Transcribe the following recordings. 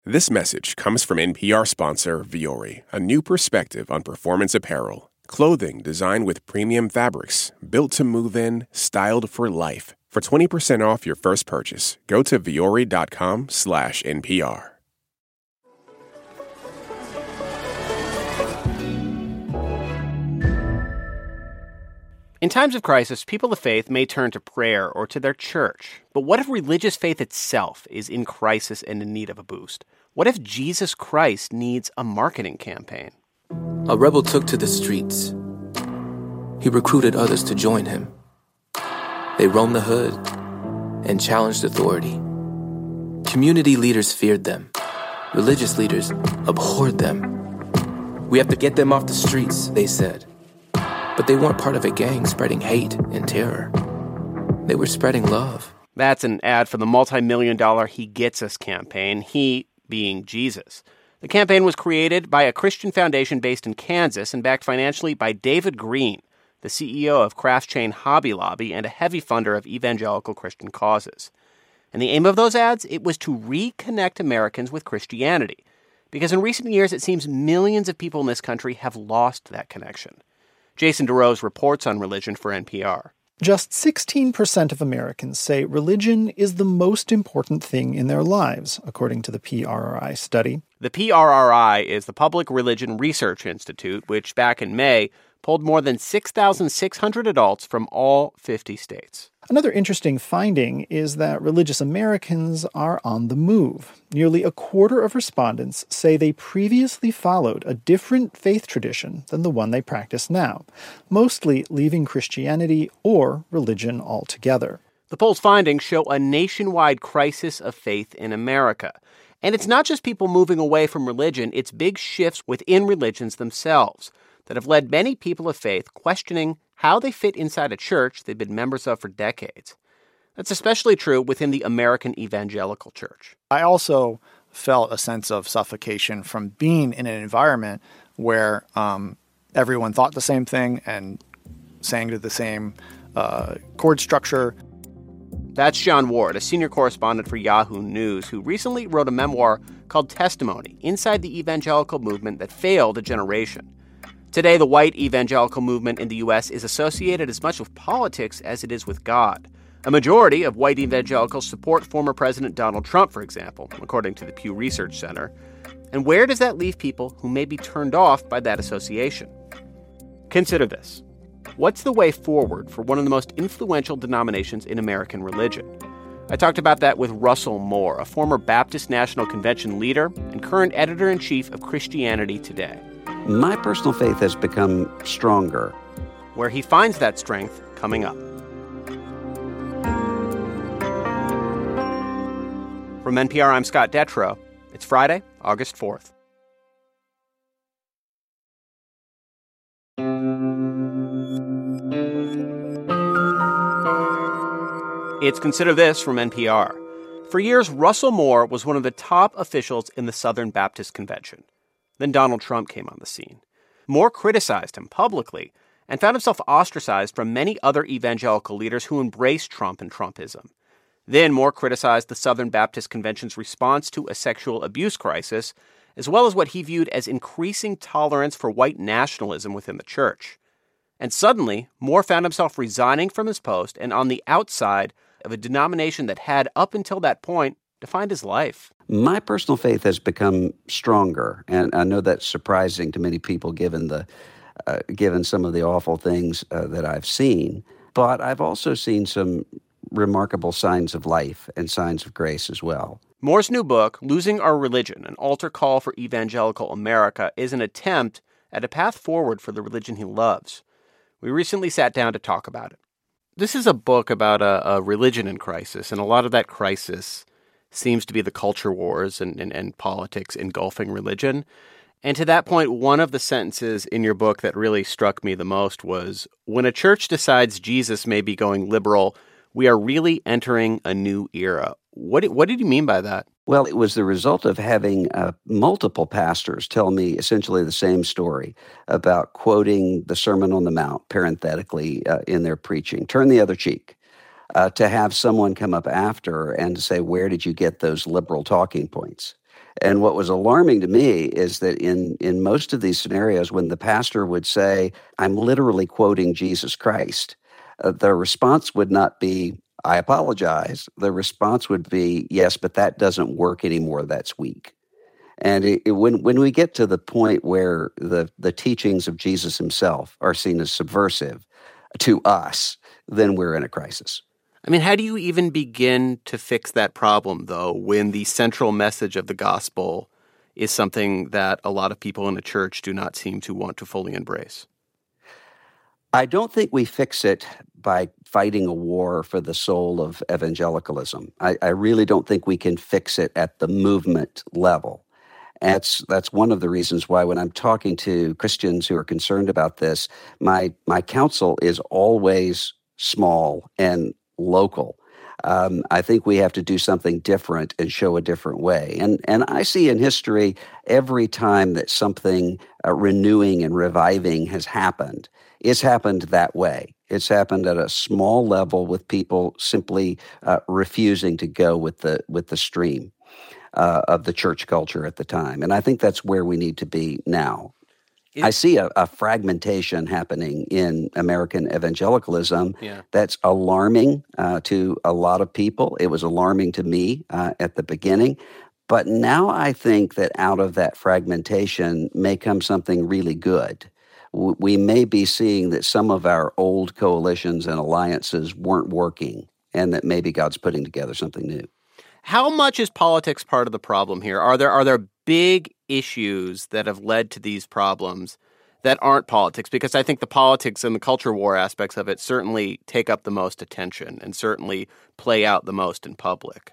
This message comes from NPR sponsor Vuori, a new perspective on performance apparel. Clothing designed with premium fabrics, built to move in, styled for life. For 20% off your first purchase, go to vuori.com/NPR. In times of crisis, people of faith may turn to prayer or to their church. But what if religious faith itself is in crisis and in need of a boost? What if Jesus Christ needs a marketing campaign? A rebel took to the streets. He recruited others to join him. They roamed the hood and challenged authority. Community leaders feared them. Religious leaders abhorred them. We have to get them off the streets, they said. But they weren't part of a gang spreading hate and terror. They were spreading love. That's an ad for the multi-million-dollar He Gets Us campaign, he being Jesus. The campaign was created by a Christian foundation based in Kansas and backed financially by David Green, the CEO of craft chain Hobby Lobby and a heavy funder of evangelical Christian causes. And the aim of those ads? It was to reconnect Americans with Christianity. Because in recent years, it seems millions of people in this country have lost that connection. Jason DeRose reports on religion for NPR. Just 16% of Americans say religion is the most important thing in their lives, according to the PRRI study. The PRRI is the Public Religion Research Institute, which back in May polled more than 6,600 adults from all 50 states. Another interesting finding is that religious Americans are on the move. Nearly a quarter of respondents say they previously followed a different faith tradition than the one they practice now, mostly leaving Christianity or religion altogether. The poll's findings show a nationwide crisis of faith in America. And it's not just people moving away from religion, it's big shifts within religions themselves that have led many people of faith questioning how they fit inside a church they've been members of for decades. That's especially true within the American evangelical church. I also felt a sense of suffocation from being in an environment where everyone thought the same thing and sang to the same chord structure. That's John Ward, a senior correspondent for Yahoo News, who recently wrote a memoir called Testimony, Inside the Evangelical Movement That Failed a Generation. Today, the white evangelical movement in the U.S. is associated as much with politics as it is with God. A majority of white evangelicals support former President Donald Trump, for example, according to the Pew Research Center. And where does that leave people who may be turned off by that association? Consider this. What's the way forward for one of the most influential denominations in American religion? I talked about that with Russell Moore, a former Baptist National Convention leader and current editor-in-chief of Christianity Today. My personal faith has become stronger. Where he finds that strength coming up. From NPR, I'm Scott Detrow. It's Friday, August 4th. It's Consider This from NPR. For years, Russell Moore was one of the top officials in the Southern Baptist Convention. Then Donald Trump came on the scene. Moore criticized him publicly and found himself ostracized from many other evangelical leaders who embraced Trump and Trumpism. Then Moore criticized the Southern Baptist Convention's response to a sexual abuse crisis, as well as what he viewed as increasing tolerance for white nationalism within the church. And suddenly, Moore found himself resigning from his post and on the outside of a denomination that had, up until that point, defined his life. My personal faith has become stronger, and I know that's surprising to many people given some of the awful things that I've seen. But I've also seen some remarkable signs of life and signs of grace as well. Moore's new book, Losing Our Religion, An Altar Call for Evangelical America, is an attempt at a path forward for the religion he loves. We recently sat down to talk about it. This is a book about a religion in crisis, and a lot of that crisis seems to be the culture wars and politics engulfing religion. And to that point, one of the sentences in your book that really struck me the most was, when a church decides Jesus may be going liberal, we are really entering a new era. What did you mean by that? Well, it was the result of having multiple pastors tell me essentially the same story about quoting the Sermon on the Mount, parenthetically, in their preaching. Turn the other cheek. To have someone come up after and to say, where did you get those liberal talking points? And what was alarming to me is that in most of these scenarios, when the pastor would say, I'm literally quoting Jesus Christ, the response would not be, I apologize. The response would be, yes, but that doesn't work anymore. That's weak. And when we get to the point where the teachings of Jesus himself are seen as subversive to us, then we're in a crisis. I mean, how do you even begin to fix that problem, though, when the central message of the gospel is something that a lot of people in the church do not seem to want to fully embrace? I don't think we fix it by fighting a war for the soul of evangelicalism. I really don't think we can fix it at the movement level. And that's one of the reasons why when I'm talking to Christians who are concerned about this, my counsel is always small and local. I think we have to do something different and show a different way. And I see in history, every time that something renewing and reviving has happened, it's happened that way. It's happened at a small level with people simply refusing to go with the stream of the church culture at the time. And I think that's where we need to be now. I see a fragmentation happening in American evangelicalism that's alarming to a lot of people. It was alarming to me at the beginning. But now I think that out of that fragmentation may come something really good. We may be seeing that some of our old coalitions and alliances weren't working, and that maybe God's putting together something new. How much is politics part of the problem here? Are there big issues that have led to these problems that aren't politics? Because I think the politics and the culture war aspects of it certainly take up the most attention and certainly play out the most in public.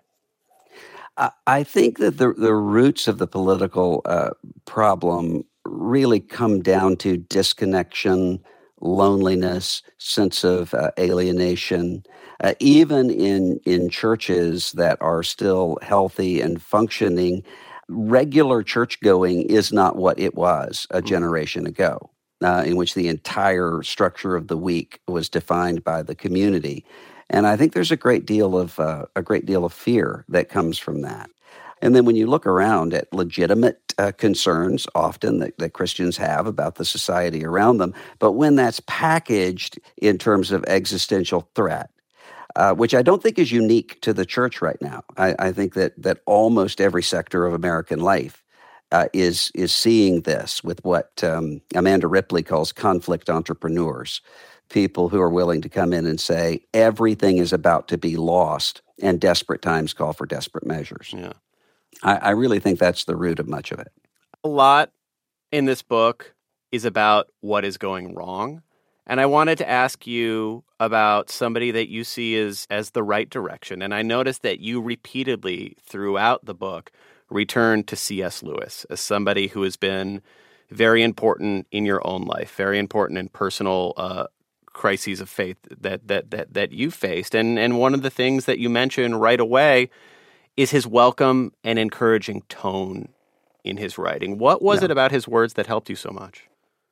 I think that the roots of the political problem really come down to disconnection, loneliness, sense of alienation. Even in churches that are still healthy and functioning, regular church going is not what it was a generation ago, in which the entire structure of the week was defined by the community. And I think there's a great deal of fear that comes from that. And then when you look around at legitimate concerns often that Christians have about the society around them, but when that's packaged in terms of existential threat, which I don't think is unique to the church right now. I think that almost every sector of American life is seeing this with what Amanda Ripley calls conflict entrepreneurs, people who are willing to come in and say everything is about to be lost and desperate times call for desperate measures. Yeah. I really think that's the root of much of it. A lot in this book is about what is going wrong. And I wanted to ask you about somebody that you see as the right direction. And I noticed that you repeatedly throughout the book return to C.S. Lewis as somebody who has been very important in your own life, very important in personal crises of faith that you faced. And one of the things that you mention right away is his welcome and encouraging tone in his writing. What was it about his words that helped you so much?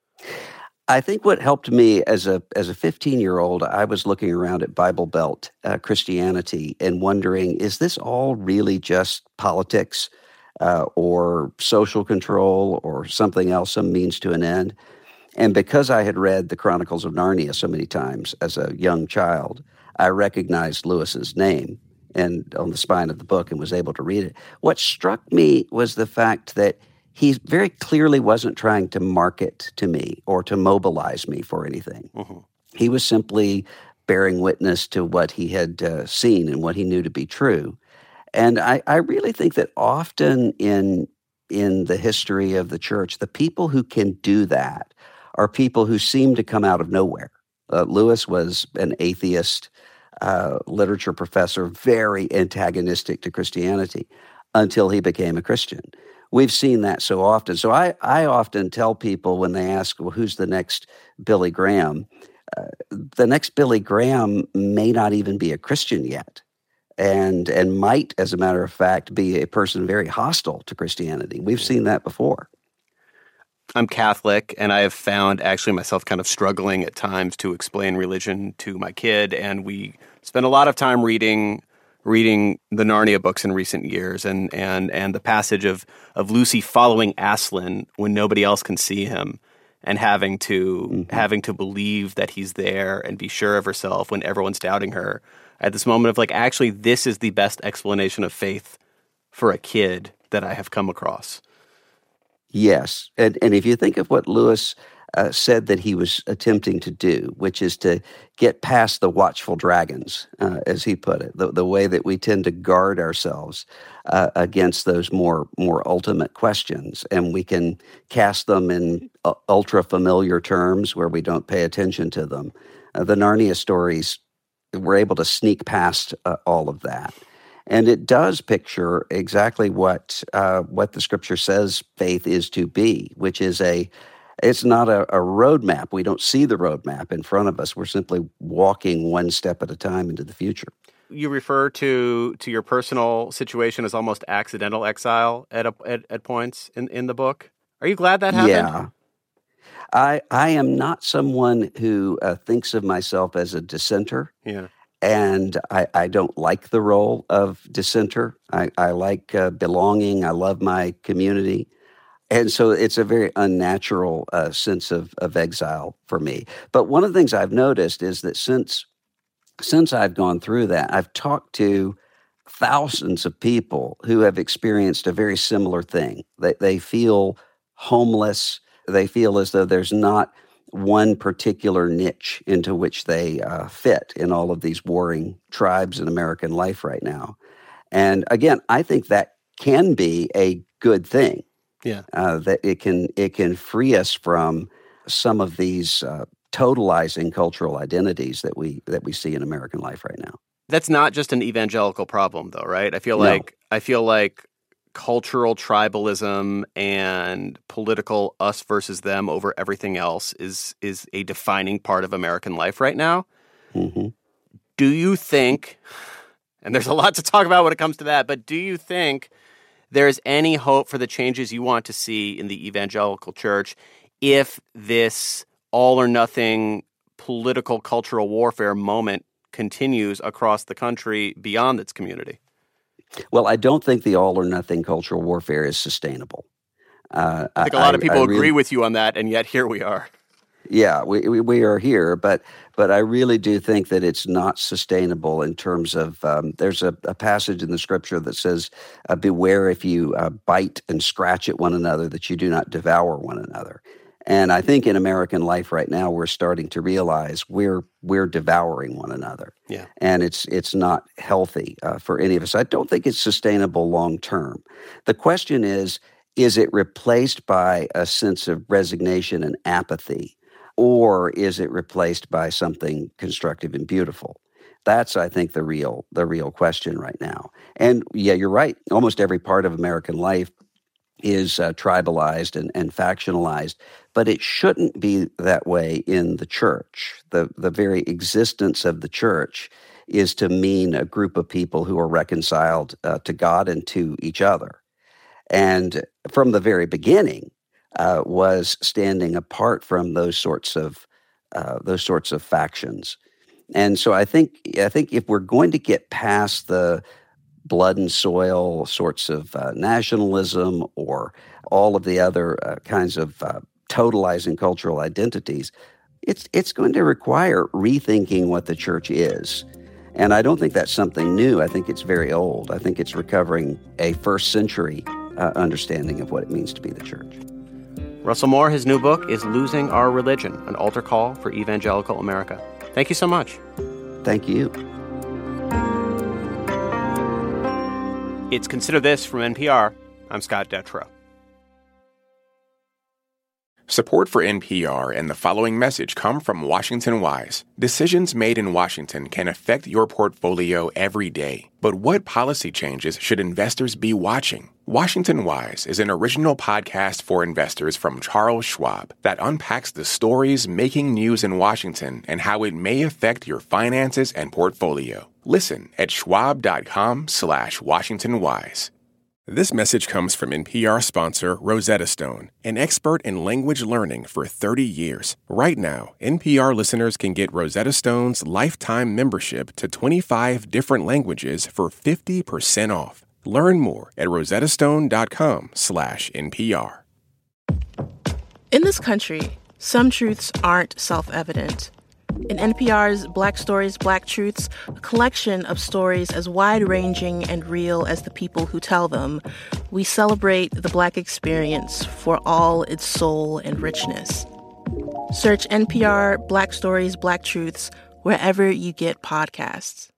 I think what helped me as a 15-year-old, I was looking around at Bible Belt Christianity and wondering, is this all really just politics or social control or something else, some means to an end? And because I had read the Chronicles of Narnia so many times as a young child, I recognized Lewis's name and on the spine of the book and was able to read it. What struck me was the fact that he very clearly wasn't trying to market to me or to mobilize me for anything. Mm-hmm. He was simply bearing witness to what he had seen and what he knew to be true. And I really think that often in the history of the church, the people who can do that are people who seem to come out of nowhere. Lewis was an atheist literature professor, very antagonistic to Christianity until he became a Christian. We've seen that so often. So I often tell people when they ask, well, who's the next Billy Graham? The next Billy Graham may not even be a Christian yet and might, as a matter of fact, be a person very hostile to Christianity. We've seen that before. I'm Catholic, and I have found actually myself kind of struggling at times to explain religion to my kid, and we spend a lot of time reading reading the Narnia books in recent years and the passage of Lucy following Aslan when nobody else can see him and having to believe that he's there and be sure of herself when everyone's doubting her. At this moment of like, actually, this is the best explanation of faith for a kid that I have come across. Yes. And if you think of what Lewis said that he was attempting to do, which is to get past the watchful dragons, as he put it, the way that we tend to guard ourselves against those more ultimate questions, and we can cast them in ultra-familiar terms where we don't pay attention to them. The Narnia stories were able to sneak past all of that. And it does picture exactly what the Scripture says faith is to be, which is it's not a roadmap. We don't see the roadmap in front of us. We're simply walking one step at a time into the future. You refer to your personal situation as almost accidental exile at points in the book. Are you glad that happened? Yeah. I am not someone who thinks of myself as a dissenter. Yeah. And I don't like the role of dissenter. I like belonging. I love my community. And so it's a very unnatural sense of exile for me. But one of the things I've noticed is that since I've gone through that, I've talked to thousands of people who have experienced a very similar thing. They feel homeless. They feel as though there's not one particular niche into which they fit in all of these warring tribes in American life right now. And again, I think that can be a good thing. Yeah, that it can free us from some of these totalizing cultural identities that we see in American life right now. That's not just an evangelical problem, though, right? I feel like cultural tribalism and political us versus them over everything else is a defining part of American life right now. Mm-hmm. Do you think, and there's a lot to talk about when it comes to that, but do you think there's any hope for the changes you want to see in the evangelical church if this all-or-nothing political cultural warfare moment continues across the country beyond its community? Well, I don't think the all-or-nothing cultural warfare is sustainable. I think a lot of people agree with you on that, and yet here we are. Yeah, we are here, but I really do think that it's not sustainable in terms of there's a passage in the Scripture that says, beware if you bite and scratch at one another, that you do not devour one another. And I think in American life right now, we're starting to realize we're devouring one another. Yeah. And it's not healthy for any of us. I don't think it's sustainable long term. The question is it replaced by a sense of resignation and apathy? Or is it replaced by something constructive and beautiful? That's, I think, the real question right now. And yeah, you're right. Almost every part of American life is tribalized and factionalized, but it shouldn't be that way in the church. The very existence of the church is to mean a group of people who are reconciled to God and to each other. And from the very beginning, was standing apart from those sorts of factions. And so I think if we're going to get past the blood and soil sorts of nationalism or all of the other kinds of totalizing cultural identities, it's going to require rethinking what the church is. And I don't think that's something new. I think it's very old. I think it's recovering a first century understanding of what it means to be the church. Russell Moore, his new book is Losing Our Religion, an altar call for evangelical America. Thank you so much. Thank you. It's Consider This from NPR. I'm Scott Detrow. Support for NPR and the following message come from Washington Wise. Decisions made in Washington can affect your portfolio every day. But what policy changes should investors be watching? Washington Wise is an original podcast for investors from Charles Schwab that unpacks the stories making news in Washington and how it may affect your finances and portfolio. Listen at schwab.com/WashingtonWise. This message comes from NPR sponsor Rosetta Stone, an expert in language learning for 30 years. Right now, NPR listeners can get Rosetta Stone's lifetime membership to 25 different languages for 50% off. Learn more at rosettastone.com/NPR. In this country, some truths aren't self-evident. In NPR's Black Stories, Black Truths, a collection of stories as wide-ranging and real as the people who tell them, we celebrate the Black experience for all its soul and richness. Search NPR Black Stories, Black Truths wherever you get podcasts.